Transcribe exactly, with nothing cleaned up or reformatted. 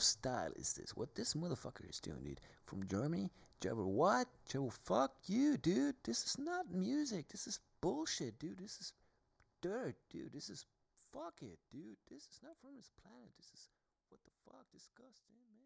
style is this? What this motherfucker is doing, dude? From Germany? German what? German fuck you, dude. This is not music. This is bullshit, dude. This is dirt, dude. This is fuck it, dude. This is not from this planet. This is what the fuck? Disgusting, man.